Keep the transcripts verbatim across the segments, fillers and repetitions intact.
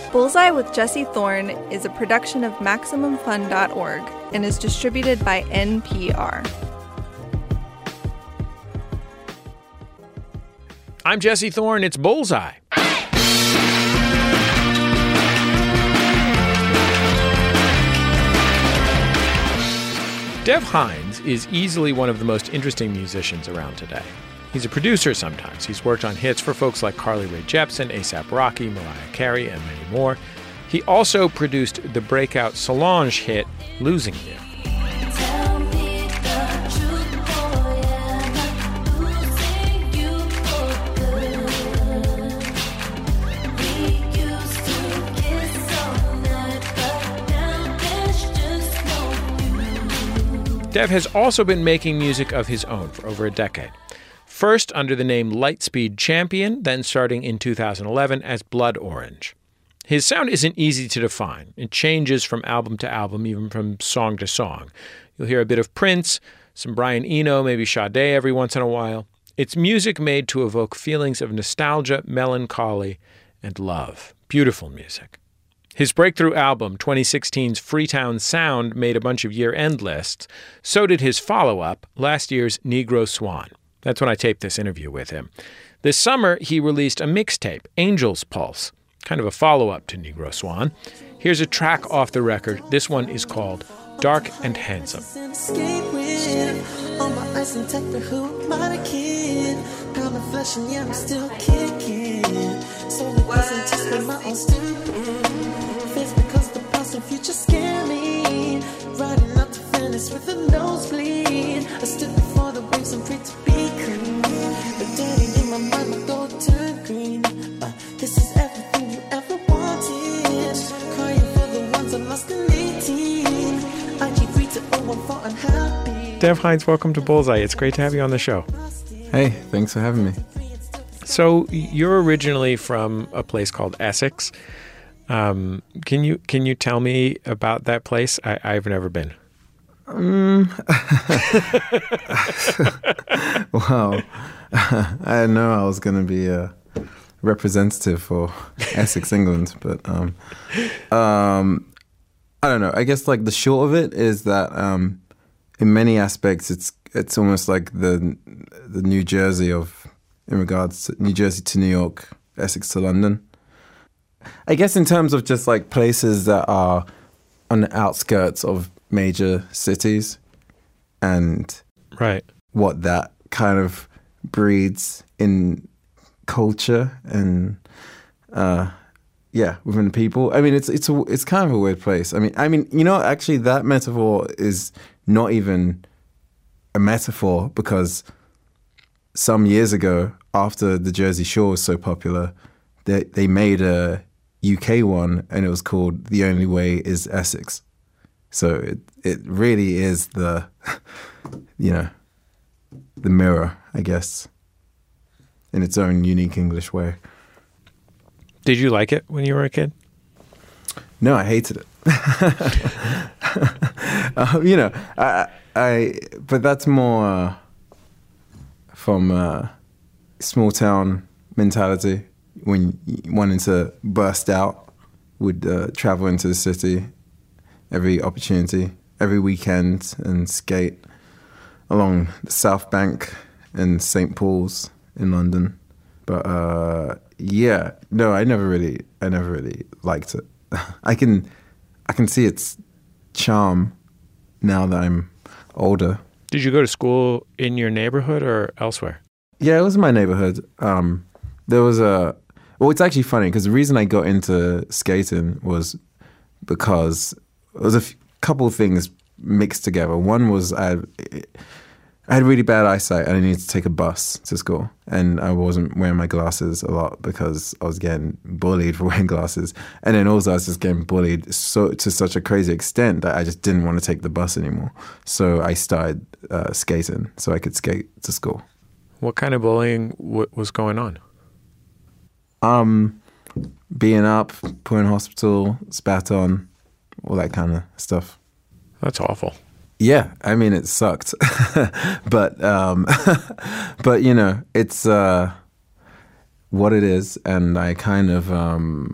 Bullseye with Jesse Thorne is a production of Maximum Fun dot org and is distributed by N P R. I'm Jesse Thorne. It's Bullseye. Dev Hynes is easily one of the most interesting musicians around today. He's a producer sometimes. He's worked on hits for folks like Carly Rae Jepsen, A$AP Rocky, Mariah Carey, and many more. He also produced the breakout Solange hit, Losing You. Dev has also been making music of his own for over a decade. First under the name Lightspeed Champion, then starting in two thousand eleven as Blood Orange. His sound isn't easy to define. It changes from album to album, even from song to song. You'll hear a bit of Prince, some Brian Eno, maybe Sade every once in a while. It's music made to evoke feelings of nostalgia, melancholy, and love. Beautiful music. His breakthrough album, twenty sixteen's Freetown Sound, made a bunch of year-end lists. So did his follow-up, last year's Negro Swan. That's when I taped this interview with him. This summer, he released a mixtape, Angel's Pulse, kind of a follow-up to Negro Swan. Here's a track off the record. This one is called Dark and Handsome. Future scare me, riding up to Venice with a nosebleed. I stood before the waves and prayed to be clean. But daddy, in my mind, my door turned green. Uh, this is everything you ever wanted. Crying for the ones I lost in eighteen. I keep reading, oh, I'm for unhappy. Dev Hynes, welcome to Bullseye. It's great to have you on the show. Hey, thanks for having me. So you're originally from a place called Essex. Um, can you can you tell me about that place? I, I've never been. Um, wow. I didn't know I was going to be a representative for Essex, England, but um, um, I don't know. I guess like the short of it is that um, in many aspects, it's it's almost like the the New Jersey of in regards to New Jersey to New York, Essex to London. I guess in terms of just like places that are on the outskirts of major cities and right. what that kind of breeds in culture and uh, yeah, within people. I mean, it's it's a, it's kind of a weird place. I mean, I mean, you know, actually, that metaphor is not even a metaphor because some years ago, after the Jersey Shore was so popular, they they made a U K one, and it was called The Only Way is Essex. So it it really is the, you know, the mirror, I guess, in its own unique English way. Did you like it when you were a kid? No, I hated it. uh, you know, I, I, but that's more uh, from uh, small town mentality. When you wanted to burst out, would uh, travel into the city every opportunity, every weekend, and skate along the South Bank and Saint Paul's in London. But uh, yeah, no, I never really, I never really liked it. I can, I can see its charm now that I'm older. Did you go to school in your neighborhood or elsewhere? Yeah, it was in my neighborhood. Um, there was a. Well, it's actually funny because the reason I got into skating was because there was a f- couple of things mixed together. One was I had, I had really bad eyesight and I needed to take a bus to school. And I wasn't wearing my glasses a lot because I was getting bullied for wearing glasses. And then also I was just getting bullied so to such a crazy extent that I just didn't want to take the bus anymore. So I started uh, skating so I could skate to school. What kind of bullying w- was going on? Um, being up, put in hospital, spat on, all that kind of stuff. That's awful. Yeah, I mean, it sucked. but, um, but you know, it's uh, what it is. And I kind of, um,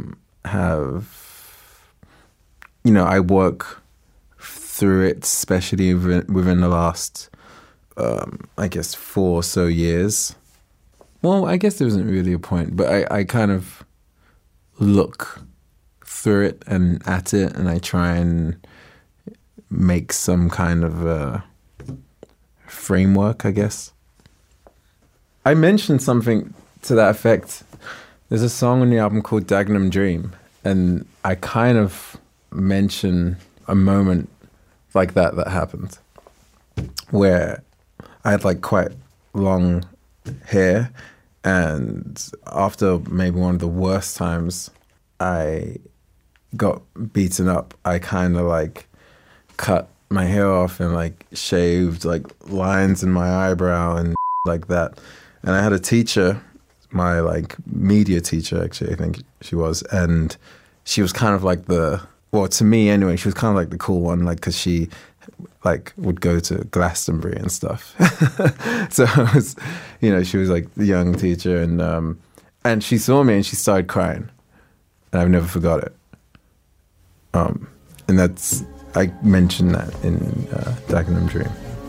have, you know, I work through it, especially within, within the last, um, I guess, four or so years. Well, I guess there wasn't really a point, but I, I kind of look through it and at it, and I try and make some kind of a framework, I guess. I mentioned something to that effect. There's a song on the album called Dagenham Dream, and I kind of mention a moment like that that happened, where I had like quite long hair, and after maybe one of the worst times I got beaten up, I kind of like cut my hair off and like shaved like lines in my eyebrow and like that. And I had a teacher, my like media teacher actually, I think she was, and she was kind of like the, well, to me anyway, she was kind of like the cool one, like, because she like would go to Glastonbury and stuff. So I was, you know, she was like the young teacher, and um, and she saw me and she started crying, and I've never forgot it. Um, and that's, I mentioned that in uh, Dagenham Dream.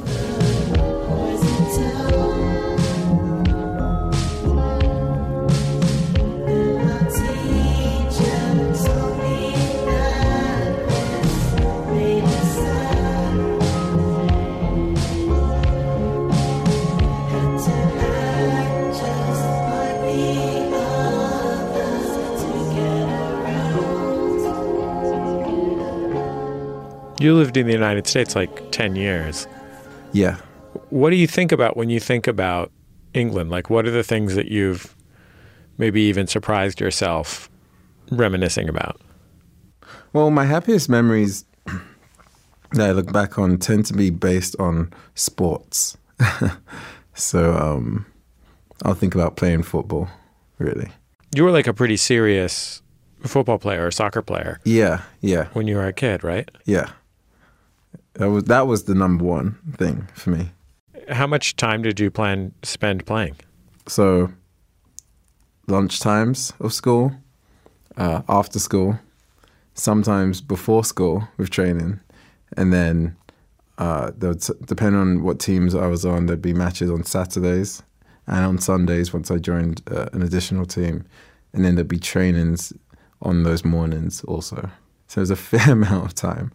You lived in the United States like ten years. Yeah. What do you think about when you think about England? Like, what are the things that you've maybe even surprised yourself reminiscing about? Well, my happiest memories that I look back on tend to be based on sports. So um, I'll think about playing football, really. You were like a pretty serious football player or soccer player. Yeah, yeah. When you were a kid, right? Yeah. That was that was the number one thing for me. How much time did you plan to spend playing? So, lunch times of school, uh, after school, sometimes before school with training, and then uh, there would, depending on what teams I was on, there'd be matches on Saturdays and on Sundays once I joined uh, an additional team, and then there'd be trainings on those mornings also. So it was a fair amount of time.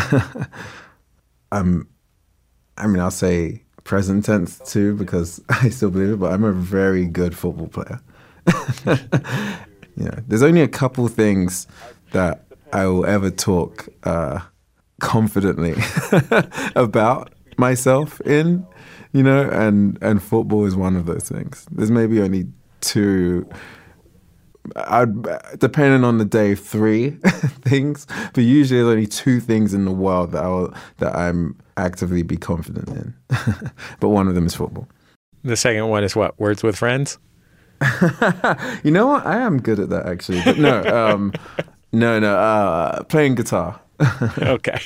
I'm, I mean, I'll say present tense too, because I still believe it, but I'm a very good football player. You know, there's only a couple things that I will ever talk uh, confidently about myself in, you know, and, and football is one of those things. There's maybe only two, I'd, depending on the day, three things, but usually there's only two things in the world that I'll, that I'm actively be confident in. But one of them is football. The second one is what? Words with friends? You know what? I am good at that actually. But no, um, no, no. Uh, playing guitar. Okay.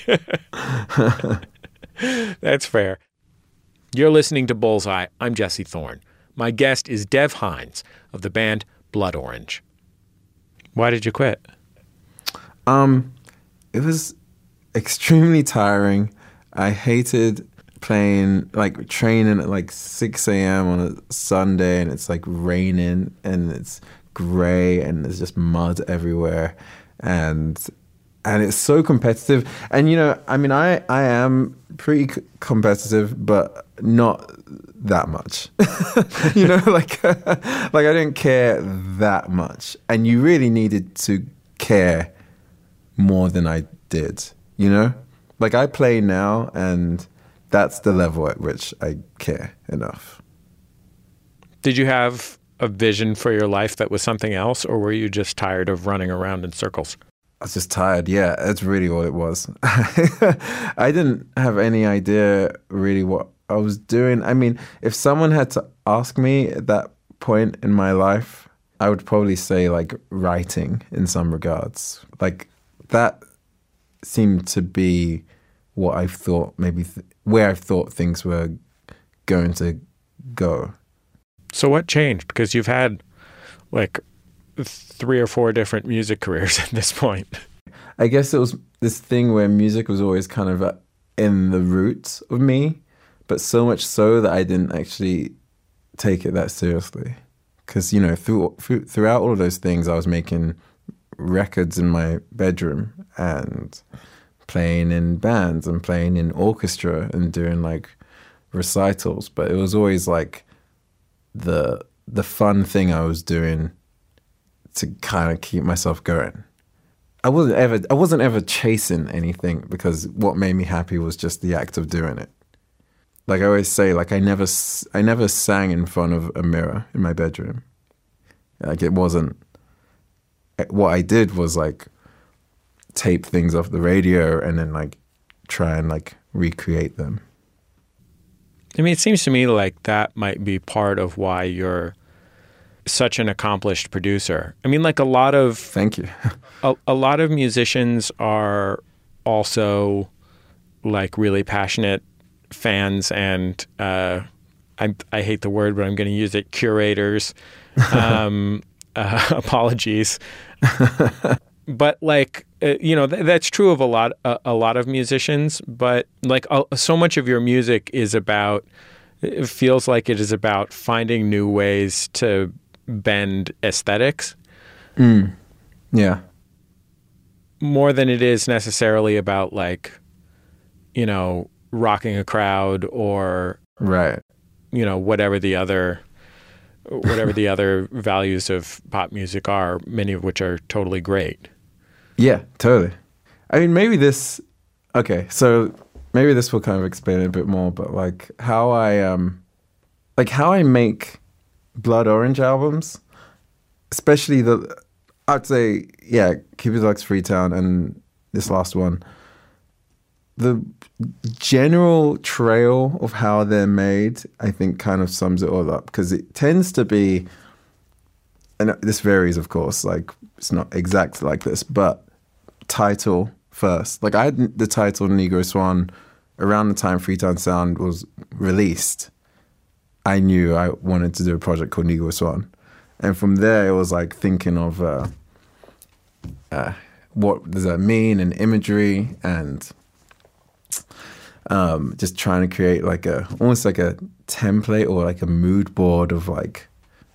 That's fair. You're listening to Bullseye. I'm Jesse Thorne. My guest is Dev Hynes of the band Blood Orange. Why did you quit? Um, it was extremely tiring. I hated playing, like training at like six a.m. on a Sunday, and it's like raining and it's gray and there's just mud everywhere, and and it's so competitive. And you know, I mean, I I am pretty c- competitive, but not that much. You know, like like I didn't care that much, and you really needed to care more than I did. You know, like I play now, and that's the level at which I care enough. Did you have a vision for your life that was something else, or were you just tired of running around in circles? I was just tired. Yeah, that's really all it was. I didn't have any idea really what I was doing. I mean, if someone had to ask me at that point in my life, I would probably say like writing in some regards. Like that seemed to be what I thought maybe th- where I thought things were going to go. So what changed? Because you've had like three or four different music careers at this point. I guess it was this thing where music was always kind of uh, in the roots of me, but so much so that I didn't actually take it that seriously. Because, you know, through, through, throughout all of those things, I was making records in my bedroom and playing in bands and playing in orchestra and doing like recitals. But it was always like the the fun thing I was doing to kind of keep myself going. I wasn't ever I wasn't ever chasing anything, because what made me happy was just the act of doing it. Like I always say, like I never I never sang in front of a mirror in my bedroom. Like it wasn't. What I did was like tape things off the radio and then like try and like recreate them. I mean, it seems to me like that might be part of why you're such an accomplished producer. I mean, like a lot of Thank you. a, a lot of musicians are also like really passionate fans and uh, I I hate the word, but I'm going to use it. Curators. Um, uh, apologies. But like uh, you know, th- that's true of a lot uh, a lot of musicians. But like uh, so much of your music is about. It feels like it is about finding new ways to bend aesthetics. Mm. Yeah. More than it is necessarily about like, you know, rocking a crowd or right. You know, whatever the other whatever the other values of pop music are, many of which are totally great. Yeah, totally. I mean, maybe this okay, so maybe this will kind of explain it a bit more, but like how I um like how I make Blood Orange albums, especially the I'd say, yeah, Cupid Deluxe Freetown and this last one. The general trail of how they're made, I think, kind of sums it all up, because it tends to be, and this varies, of course, like it's not exact like this, but title first. Like I had the title Negro Swan around the time Freetown Sound was released. I knew I wanted to do a project called Negro Swan. And from there, it was like thinking of uh, uh, what does that mean, and imagery, and um, just trying to create like a almost like a template or like a mood board of like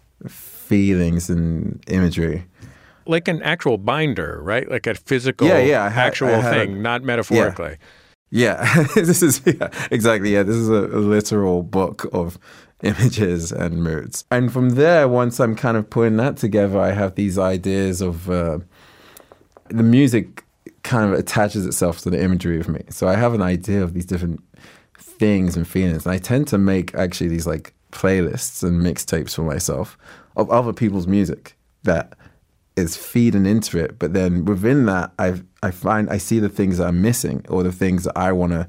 feelings and imagery. Like an actual binder, right? Like a physical, yeah, yeah, I had, actual I had thing, a, not metaphorically. Yeah, yeah. This is yeah, exactly. Yeah, this is a, a literal book of images and moods. And from there, once I'm kind of putting that together, I have these ideas of uh, the music kind of attaches itself to the imagery of me. So I have an idea of these different things and feelings. And I tend to make actually these like playlists and mixtapes for myself of other people's music that is feeding into it. But then within that, I I find I see the things that I'm missing or the things that I want to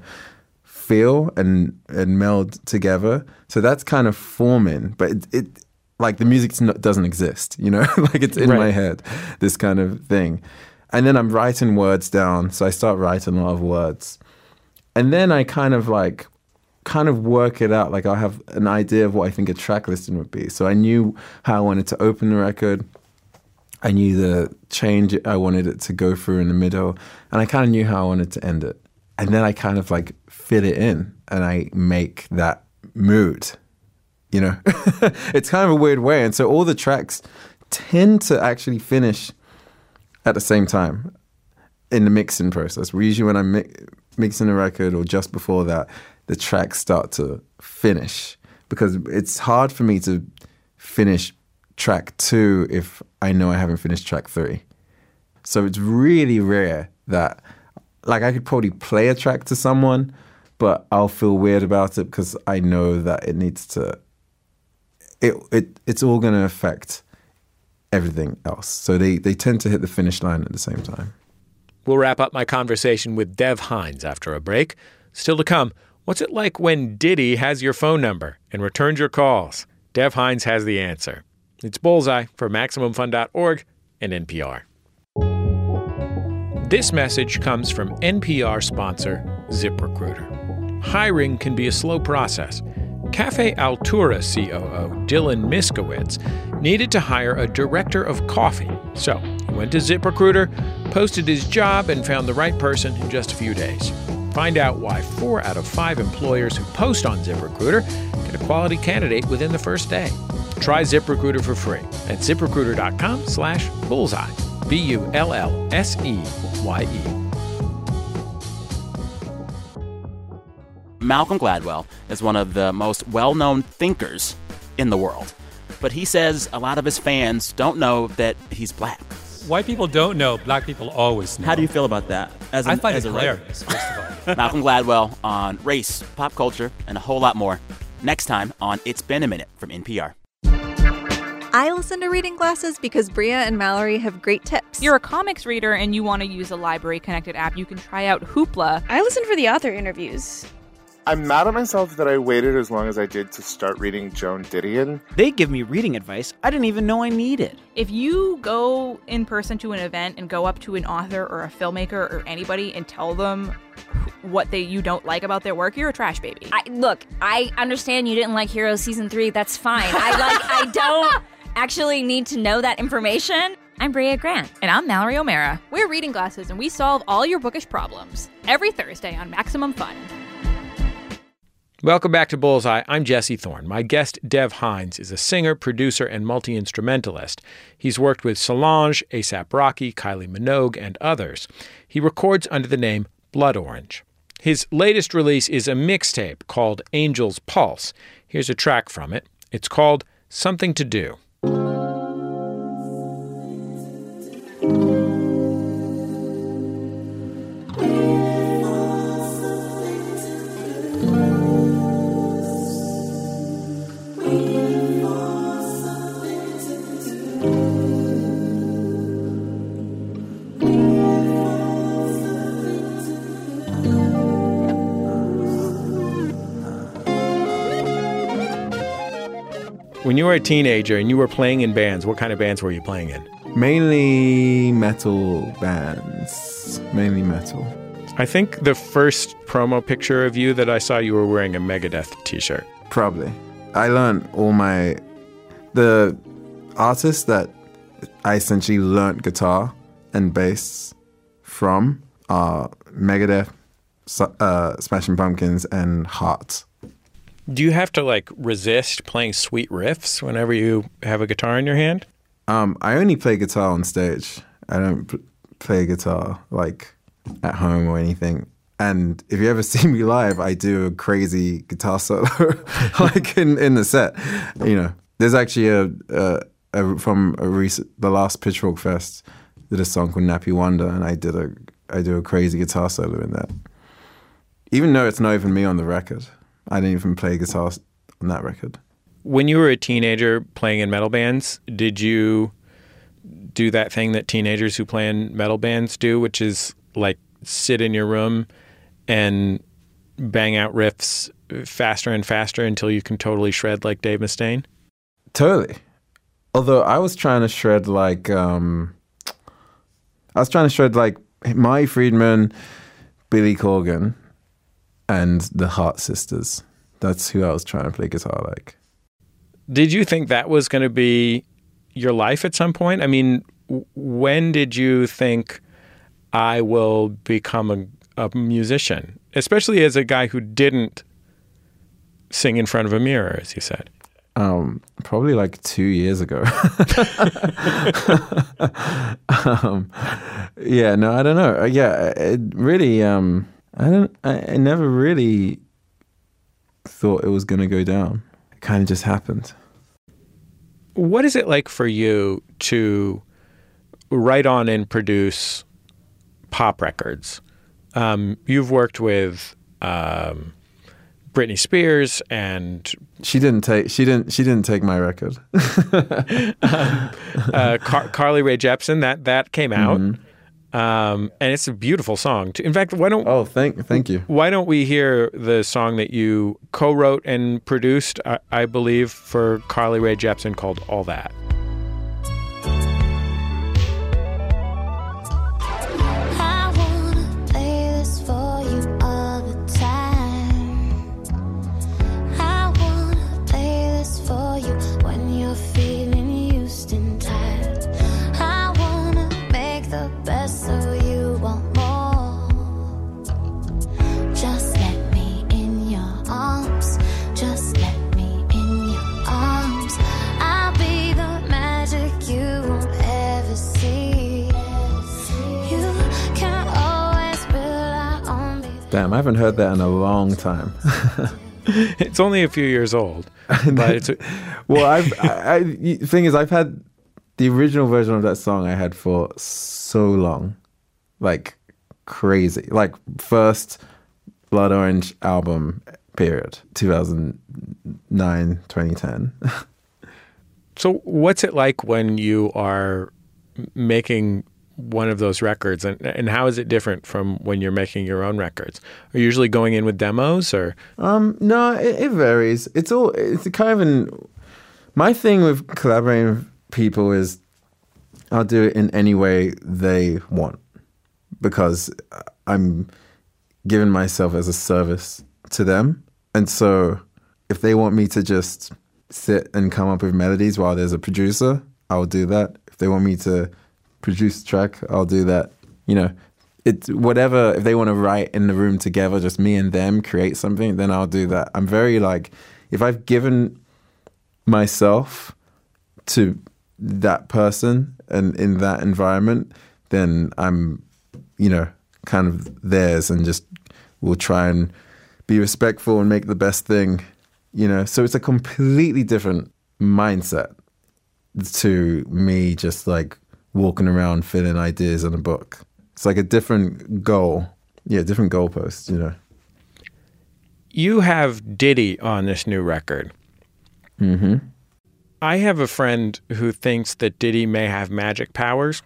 feel and and meld together. So that's kind of forming, but it, it like the music doesn't exist, you know, like it's in right. my head, this kind of thing. And then I'm writing words down. So I start writing a lot of words. And then I kind of like, kind of work it out. Like I'll have an idea of what I think a track listing would be. So I knew how I wanted to open the record. I knew the change I wanted it to go through in the middle. And I kind of knew how I wanted to end it. And then I kind of like fit it in and I make that mood, you know? It's kind of a weird way. And so all the tracks tend to actually finish at the same time in the mixing process. Usually when I'm mi- mixing a record or just before that, the tracks start to finish because it's hard for me to finish track two if I know I haven't finished track three. So it's really rare that, like I could probably play a track to someone, but I'll feel weird about it because I know that it needs to, it, it it's all going to affect everything else. So they, they tend to hit the finish line at the same time. We'll wrap up my conversation with Dev Hynes after a break. Still to come, what's it like when Diddy has your phone number and returns your calls? Dev Hynes has the answer. It's Bullseye for Maximum Fun dot org and N P R. This message comes from N P R sponsor ZipRecruiter. Hiring can be a slow process. Cafe Altura C O O Dylan Miskowitz needed to hire a director of coffee. So he went to ZipRecruiter, posted his job, and found the right person in just a few days. Find out why four out of five employers who post on ZipRecruiter get a quality candidate within the first day. Try ZipRecruiter for free at ZipRecruiter.com slash bullseye. B U L L S E Y E. Malcolm Gladwell is one of the most well-known thinkers in the world. But he says a lot of his fans don't know that he's black. White people don't know. Black people always know. How do you feel about that? As I an, find as it a hilarious, first of all. Malcolm Gladwell on race, pop culture, and a whole lot more. Next time on It's Been a Minute from N P R. I listen to Reading Glasses because Bria and Mallory have great tips. You're a comics reader and you want to use a library-connected app. You can try out Hoopla. I listen for the author interviews. I'm mad at myself that I waited as long as I did to start reading Joan Didion. They give me reading advice I didn't even know I needed. If you go in person to an event and go up to an author or a filmmaker or anybody and tell them what they you don't like about their work, you're a trash baby. I, look, I understand you didn't like Heroes Season three. That's fine. I like. I don't actually need to know that information. I'm Bria Grant. And I'm Mallory O'Mara. We're Reading Glasses, and we solve all your bookish problems. Every Thursday on Maximum Fun. Welcome back to Bullseye. I'm Jesse Thorne. My guest, Dev Hynes, is a singer, producer, and multi-instrumentalist. He's worked with Solange, A$AP Rocky, Kylie Minogue, and others. He records under the name Blood Orange. His latest release is a mixtape called Angel's Pulse. Here's a track from it. It's called Something to Do. When you were a teenager and you were playing in bands, what kind of bands were you playing in? Mainly metal bands. Mainly metal. I think the first promo picture of you that I saw, you were wearing a Megadeth t-shirt. Probably. I learned all my... The artists that I essentially learned guitar and bass from are Megadeth, uh, Smashing Pumpkins, and Heart. Do you have to, like, resist playing sweet riffs whenever you have a guitar in your hand? Um, I only play guitar on stage. I don't p- play guitar, like, at home or anything. And if you ever see me live, I do a crazy guitar solo, like, in, in the set. You know, there's actually a, a, a from a recent, the last Pitchfork Fest, did a song called Nappy Wonder, and I did a, I do a crazy guitar solo in that. Even though it's not even me on the record. I didn't even play guitar on that record. When you were a teenager playing in metal bands, did you do that thing that teenagers who play in metal bands do, which is like sit in your room and bang out riffs faster and faster until you can totally shred like Dave Mustaine? Totally. Although I was trying to shred like, um, I was trying to shred like Marty Friedman, Billy Corgan, and the Hart Sisters. That's who I was trying to play guitar like. Did you think that was going to be your life at some point? I mean, w- when did you think I will become a, a musician? Especially as a guy who didn't sing in front of a mirror, as you said. Um, probably like two years ago. um, yeah, no, I don't know. Yeah, it really... Um, I don't. I, I never really thought it was going to go down. It kind of just happened. What is it like for you to write on and produce pop records? Um, you've worked with um, Britney Spears, and she didn't take. She didn't. She didn't take my record. um, uh, Car- Carly Rae Jepsen. That that came out. Mm-hmm. Um, and it's a beautiful song. In fact, why don't oh thank thank you. Why don't we hear the song that you co-wrote and produced? I, I believe for Carly Rae Jepsen called "All That." I wanna play this for you all the time. I wanna best, so you want more. Just let me in your arms. Just let me in your arms. I'll be the magic you won't ever see. You can always rely on me. Damn, I haven't heard that in a long time. It's only a few years old, but it's well. I've I, I the thing is, I've had the original version of that song I had for so long, like crazy. Like first Blood Orange album period, two thousand nine, twenty ten. So what's it like when you are making one of those records, and and how is it different from when you're making your own records? Are you usually going in with demos, or? Um, no, it, it varies. It's all, it's kind of an, my thing with collaborating with people is I'll do it in any way they want, because I'm giving myself as a service to them. And so if they want me to just sit and come up with melodies while there's a producer, I'll do that. If they want me to produce a track, I'll do that. You know, it's whatever. If they want to write in the room together, just me and them, create something, then I'll do that. I'm very like, if I've given myself to that person and in that environment, then I'm, you know, kind of theirs, and just will try and be respectful and make the best thing, you know. So it's a completely different mindset to me just like walking around filling ideas in a book. It's like a different goal. Yeah, different goalposts, you know. You have Diddy on this new record. Mm-hmm. I have a friend who thinks that Diddy may have magic powers.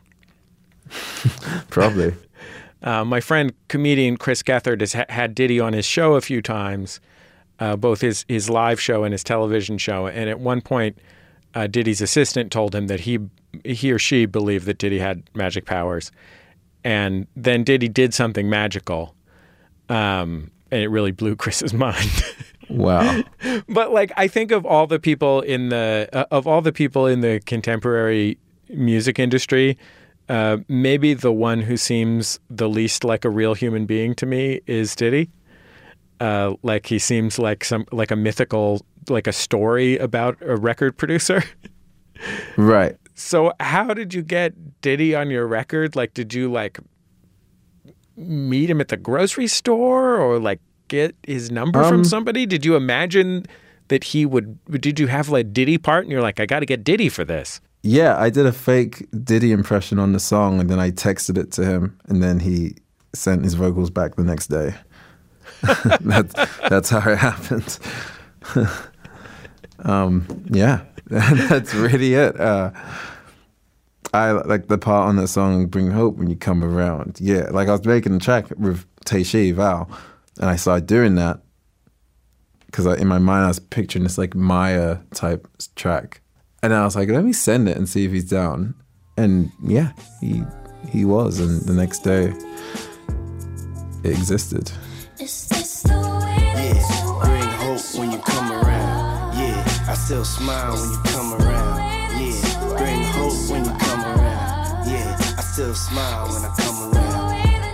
Probably. uh, my friend, comedian Chris Gethard, has ha- had Diddy on his show a few times, uh, both his, his live show and his television show. And at one point, uh, Diddy's assistant told him that he he or she believed that Diddy had magic powers. And then Diddy did something magical. Um, and it really blew Chris's mind. Wow. But like, I think of all the people in the, uh, of all the people in the contemporary music industry, uh, maybe the one who seems the least like a real human being to me is Diddy. Uh, like he seems like some, like a mythical, like a story about a record producer. Right. So how did you get Diddy on your record? Like, did you like meet him at the grocery store, or like get his number Um, from somebody? Did you imagine that he would, did you have like Diddy part and you're like, I got to get Diddy for this? Yeah, I did a fake Diddy impression on the song, and then I texted it to him, and then he sent his vocals back the next day. that's, that's how it happened. um, yeah, that's really it. Uh, I like the part on that song, Bring Hope When You Come Around. Yeah, like I was making a track with Tayshe Val, and I started doing that because in my mind I was picturing this like Maya type track. And I was like, let me send it and see if he's down. And yeah, he he was. And the next day, it existed. Yeah, bring hope when you come around. Yeah, I still smile when you come around. Yeah, bring hope when you come around. Yeah, I still smile when I come around.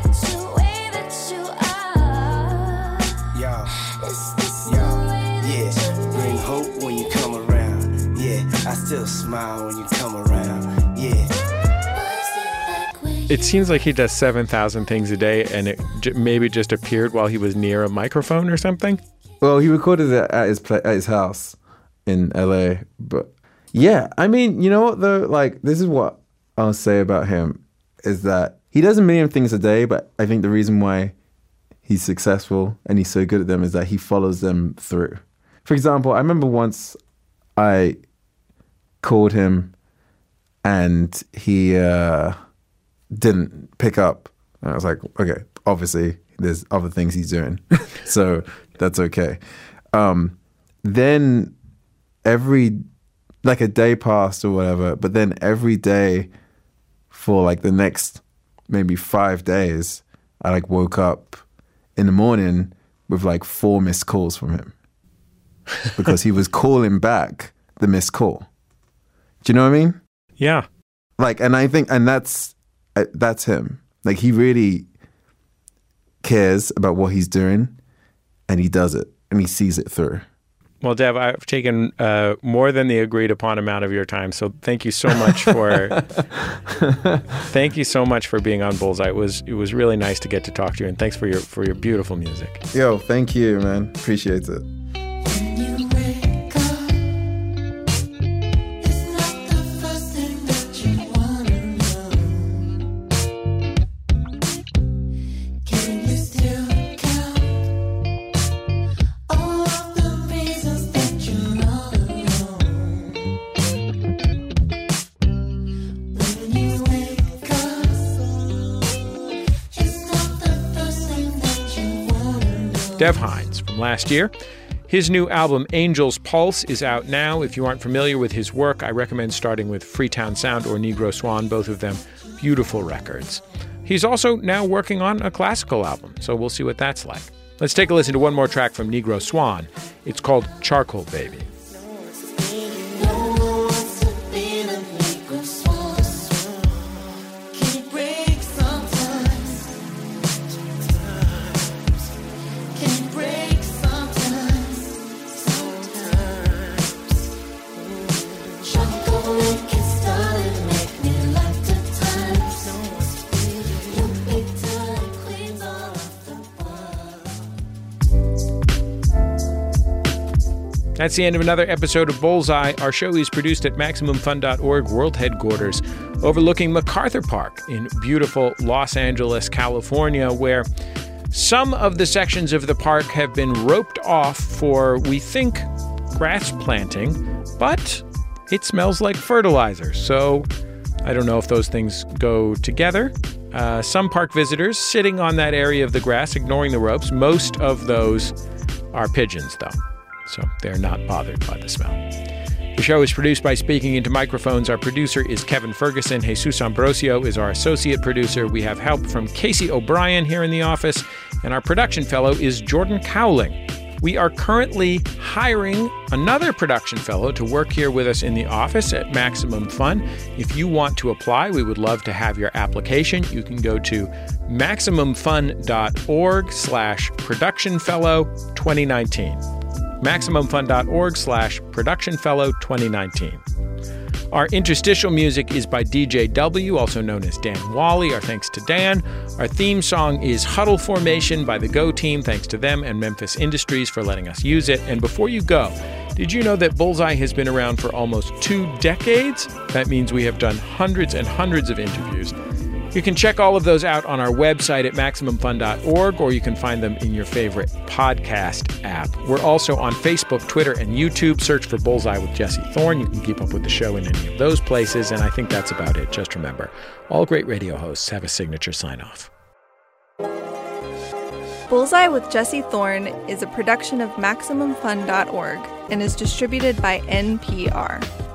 Yo, yo, yeah, bring hope when you come around. Yeah, I still smile when you come around. Yeah. It seems like he does seven thousand things a day, and it j- maybe just appeared while he was near a microphone or something. Well, he recorded it at his pla- at his house in L A. But yeah, I mean, you know what though? Like, this is what I'll say about him is that he does a million things a day, but I think the reason why he's successful and he's so good at them is that he follows them through. For example, I remember once I called him and he uh, didn't pick up. And I was like, okay, obviously there's other things he's doing. So that's okay. Um, then every, like a day passed or whatever, but then every day for like the next maybe five days, I like woke up in the morning with like four missed calls from him because he was calling back the missed call. Do you know what I mean? Yeah. Like, and I think, and that's I, that's him. Like, he really cares about what he's doing, and he does it, and he sees it through. Well, Dev, I've taken uh, more than the agreed upon amount of your time, so thank you so much for thank you so much for being on Bullseye. It was it was really nice to get to talk to you, and thanks for your for your beautiful music. Yo, thank you, man. Appreciate it. Dev Hynes from last year. His new album, Angel's Pulse, is out now. If you aren't familiar with his work, I recommend starting with Freetown Sound or Negro Swan, both of them beautiful records. He's also now working on a classical album, so we'll see what that's like. Let's take a listen to one more track from Negro Swan. It's called Charcoal Baby. That's the end of another episode of Bullseye. Our show is produced at Maximum Fun dot org World Headquarters, overlooking MacArthur Park in beautiful Los Angeles, California, where some of the sections of the park have been roped off for, we think, grass planting, but it smells like fertilizer. So I don't know if those things go together. Uh, some park visitors sitting on that area of the grass, ignoring the ropes. Most of those are pigeons, though, so they're not bothered by the smell. The show is produced by Speaking Into Microphones. Our producer is Kevin Ferguson. Jesus Ambrosio is our associate producer. We have help from Casey O'Brien here in the office, and our production fellow is Jordan Cowling. We are currently hiring another production fellow to work here with us in the office at Maximum Fun. If you want to apply, we would love to have your application. You can go to MaximumFun.org slash Production Fellow 2019. MaximumFun.org slash Production Fellow 2019. Our interstitial music is by D J W, also known as Dan Wally. Our thanks to Dan. Our theme song is Huddle Formation by the Go Team. Thanks to them and Memphis Industries for letting us use it. And before you go, did you know that Bullseye has been around for almost two decades? That means we have done hundreds and hundreds of interviews. You can check all of those out on our website at Maximum Fun dot org, or you can find them in your favorite podcast app. We're also on Facebook, Twitter, and YouTube. Search for Bullseye with Jesse Thorne. You can keep up with the show in any of those places, and I think that's about it. Just remember, all great radio hosts have a signature sign-off. Bullseye with Jesse Thorne is a production of Maximum Fun dot org and is distributed by N P R.